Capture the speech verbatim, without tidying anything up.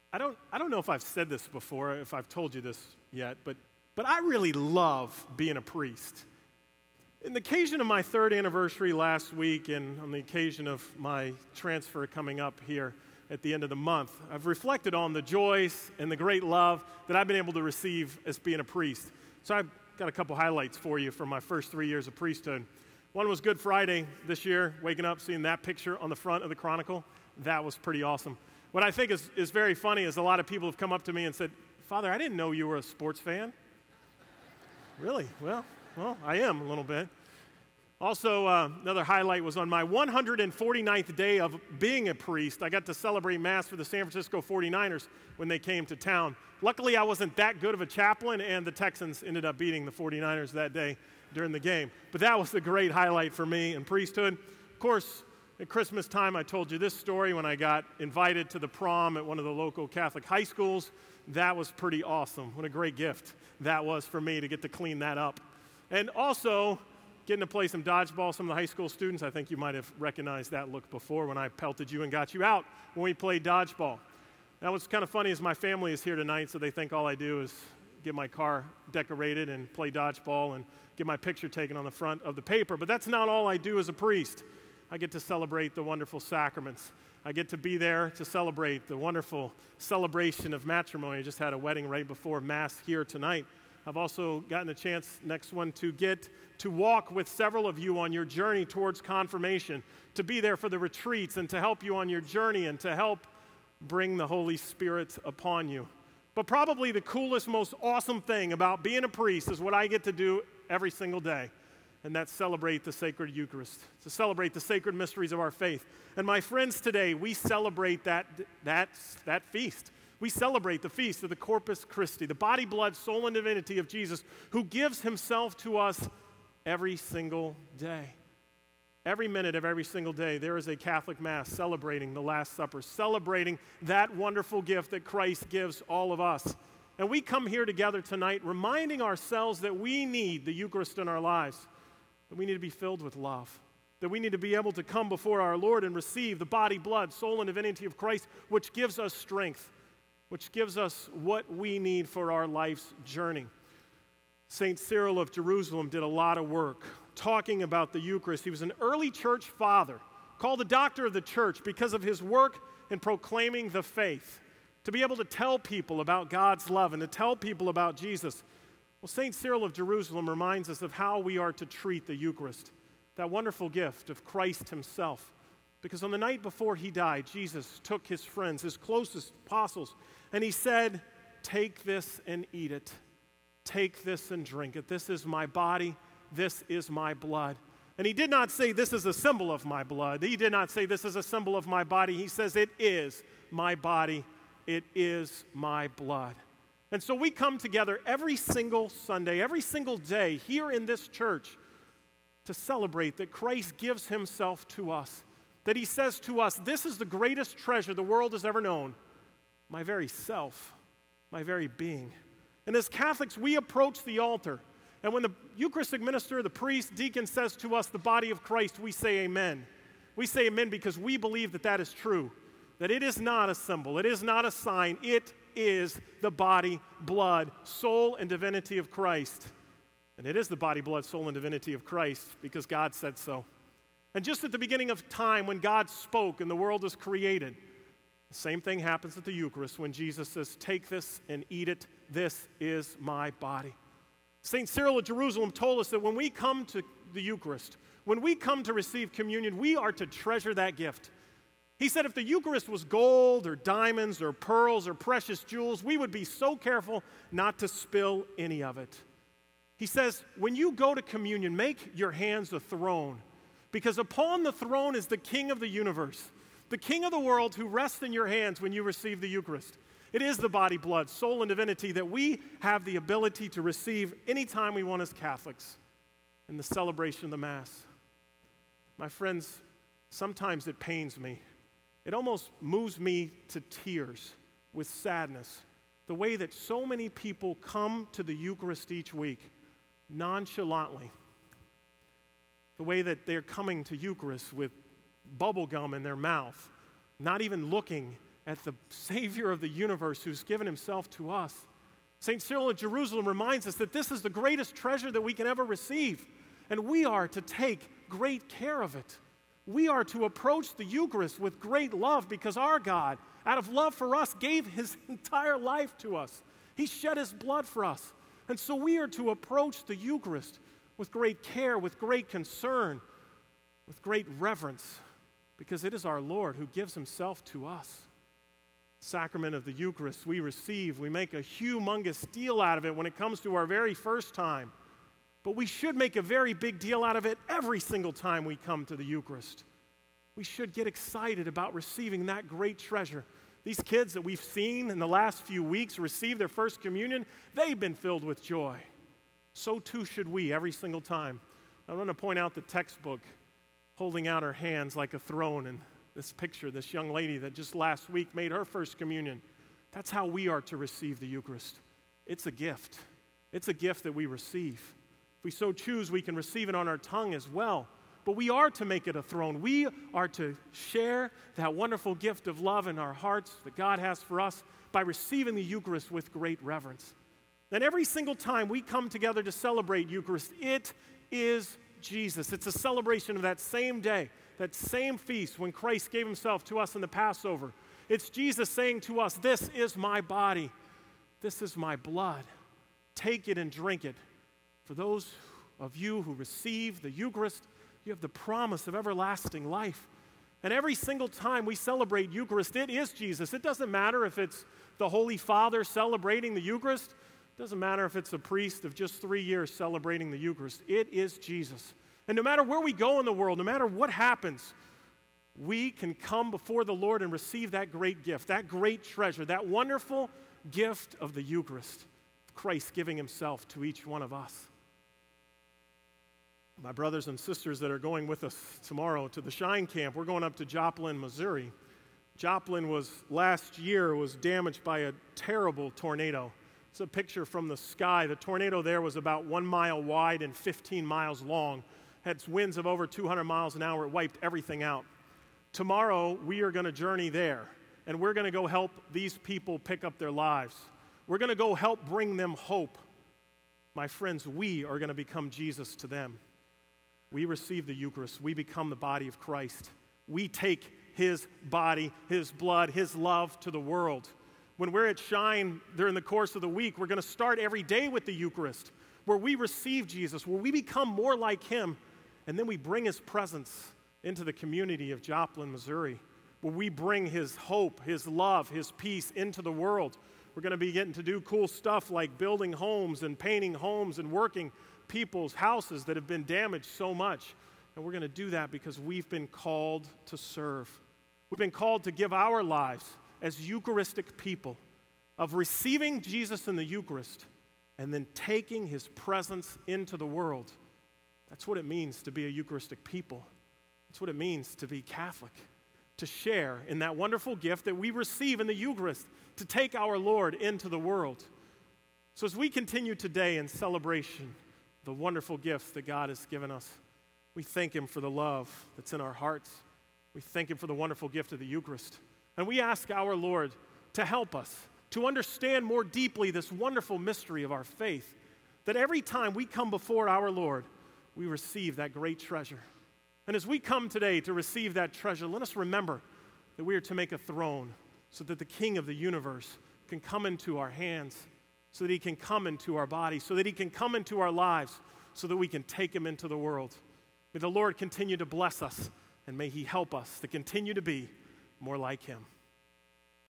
I don't, I don't know if I've said this before, if I've told you this yet, but, but I really love being a priest. On the occasion of my third anniversary last week and on the occasion of my transfer coming up here at the end of the month, I've reflected on the joys and the great love that I've been able to receive as being a priest. So I've got a couple highlights for you from my first three years of priesthood. One was Good Friday this year, waking up, seeing that picture on the front of the Chronicle. That was pretty awesome. What I think is, is very funny is a lot of people have come up to me and said, "Father, I didn't know you were a sports fan." Really? Well, well, I am a little bit. Also, uh, another highlight was on my one hundred forty-ninth day of being a priest. I got to celebrate Mass for the San Francisco forty-niners when they came to town. Luckily, I wasn't that good of a chaplain, and the Texans ended up beating the forty-niners that day during the game. But that was a great highlight for me in priesthood. Of course, at Christmas time, I told you this story when I got invited to the prom at one of the local Catholic high schools. That was pretty awesome. What a great gift that was for me to get to clean that up. And also, getting to play some dodgeball. Some of the high school students, I think you might have recognized that look before when I pelted you and got you out when we played dodgeball. Now, what's kind of funny is my family is here tonight, so they think all I do is get my car decorated and play dodgeball and get my picture taken on the front of the paper. But that's not all I do as a priest. I get to celebrate the wonderful sacraments. I get to be there to celebrate the wonderful celebration of matrimony. I just had a wedding right before Mass here tonight. I've also gotten a chance, next one, to get to walk with several of you on your journey towards confirmation, to be there for the retreats and to help you on your journey and to help bring the Holy Spirit upon you. But probably the coolest, most awesome thing about being a priest is what I get to do every single day, and that's celebrate the sacred Eucharist, to celebrate the sacred mysteries of our faith. And my friends, today we celebrate that, that, that feast. We celebrate the feast of the Corpus Christi, the body, blood, soul, and divinity of Jesus, who gives himself to us every single day. Every minute of every single day, there is a Catholic Mass celebrating the Last Supper, celebrating that wonderful gift that Christ gives all of us. And we come here together tonight reminding ourselves that we need the Eucharist in our lives, that we need to be filled with love, that we need to be able to come before our Lord and receive the body, blood, soul, and divinity of Christ, which gives us strength, which gives us what we need for our life's journey. Saint Cyril of Jerusalem did a lot of work talking about the Eucharist. He was an early church father, called the doctor of the church because of his work in proclaiming the faith, to be able to tell people about God's love and to tell people about Jesus. Well, Saint Cyril of Jerusalem reminds us of how we are to treat the Eucharist, that wonderful gift of Christ himself. Because on the night before he died, Jesus took his friends, his closest apostles, and he said, "Take this and eat it. Take this and drink it. This is my body. This is my blood." And he did not say, "This is a symbol of my blood." He did not say, "This is a symbol of my body." He says, "It is my body. It is my blood." And so we come together every single Sunday, every single day here in this church to celebrate that Christ gives himself to us, that he says to us, "This is the greatest treasure the world has ever known, my very self, my very being." And as Catholics, we approach the altar, and when the Eucharistic minister, the priest, deacon says to us, "The body of Christ," we say amen. We say amen because we believe that that is true, that it is not a symbol, it is not a sign, it is the body, blood, soul, and divinity of Christ. And it is the body, blood, soul, and divinity of Christ because God said so. And just at the beginning of time, when God spoke and the world was created, the same thing happens at the Eucharist when Jesus says, "Take this and eat it. This is my body." Saint Cyril of Jerusalem told us that when we come to the Eucharist, when we come to receive communion, we are to treasure that gift. He said if the Eucharist was gold or diamonds or pearls or precious jewels, we would be so careful not to spill any of it. He says, when you go to communion, make your hands a throne, because upon the throne is the King of the universe, the King of the world who rests in your hands when you receive the Eucharist. It is the body, blood, soul, and divinity that we have the ability to receive anytime we want as Catholics in the celebration of the Mass. My friends, sometimes it pains me. It almost moves me to tears with sadness, the way that so many people come to the Eucharist each week nonchalantly, the way that they're coming to Eucharist with bubble gum in their mouth, not even looking at the Savior of the universe who's given himself to us. Saint Cyril of Jerusalem reminds us that this is the greatest treasure that we can ever receive, and we are to take great care of it. We are to approach the Eucharist with great love because our God, out of love for us, gave his entire life to us. He shed his blood for us. And so we are to approach the Eucharist with great care, with great concern, with great reverence, because it is our Lord who gives himself to us. Sacrament of the Eucharist we receive. We make a humongous deal out of it when it comes to our very first time. But we should make a very big deal out of it every single time we come to the Eucharist. We should get excited about receiving that great treasure. These kids that we've seen in the last few weeks receive their first communion, they've been filled with joy. So too should we every single time. I want to point out the textbook holding out her hands like a throne, and this picture, this young lady that just last week made her first communion. That's how we are to receive the Eucharist. It's a gift. It's a gift that we receive. If we so choose, we can receive it on our tongue as well. But we are to make it a throne. We are to share that wonderful gift of love in our hearts that God has for us by receiving the Eucharist with great reverence. And every single time we come together to celebrate Eucharist, it is Jesus. It's a celebration of that same day, that same feast when Christ gave himself to us in the Passover. It's Jesus saying to us, "This is my body. This is my blood. Take it and drink it." For those of you who receive the Eucharist, you have the promise of everlasting life. And every single time we celebrate Eucharist, it is Jesus. It doesn't matter if it's the Holy Father celebrating the Eucharist. It doesn't matter if it's a priest of just three years celebrating the Eucharist. It is Jesus. And no matter where we go in the world, no matter what happens, we can come before the Lord and receive that great gift, that great treasure, that wonderful gift of the Eucharist, Christ giving himself to each one of us. My brothers and sisters that are going with us tomorrow to the Shine Camp, we're going up to Joplin, Missouri. Joplin was, last year, was damaged by a terrible tornado. It's a picture from the sky. The tornado there was about one mile wide and fifteen miles long. Had winds of over two hundred miles an hour. It wiped everything out. Tomorrow, we are going to journey there, and we're going to go help these people pick up their lives. We're going to go help bring them hope. My friends, we are going to become Jesus to them. We receive the Eucharist. We become the body of Christ. We take his body, his blood, his love to the world. When we're at Shine during the course of the week, we're going to start every day with the Eucharist, where we receive Jesus, where we become more like him, and then we bring his presence into the community of Joplin, Missouri, where we bring his hope, his love, his peace into the world. We're going to be getting to do cool stuff like building homes and painting homes and working people's houses that have been damaged so much. And we're going to do that because we've been called to serve. We've been called to give our lives as Eucharistic people, of receiving Jesus in the Eucharist and then taking his presence into the world. That's what it means to be a Eucharistic people. That's what it means to be Catholic, to share in that wonderful gift that we receive in the Eucharist, to take our Lord into the world. So as we continue today in celebration, the wonderful gifts that God has given us, we thank him for the love that's in our hearts. We thank him for the wonderful gift of the Eucharist. And we ask our Lord to help us to understand more deeply this wonderful mystery of our faith, that every time we come before our Lord, we receive that great treasure. And as we come today to receive that treasure, let us remember that we are to make a throne so that the King of the universe can come into our hands, so that he can come into our body, so that he can come into our lives, so that we can take him into the world. May the Lord continue to bless us, and may he help us to continue to be more like him.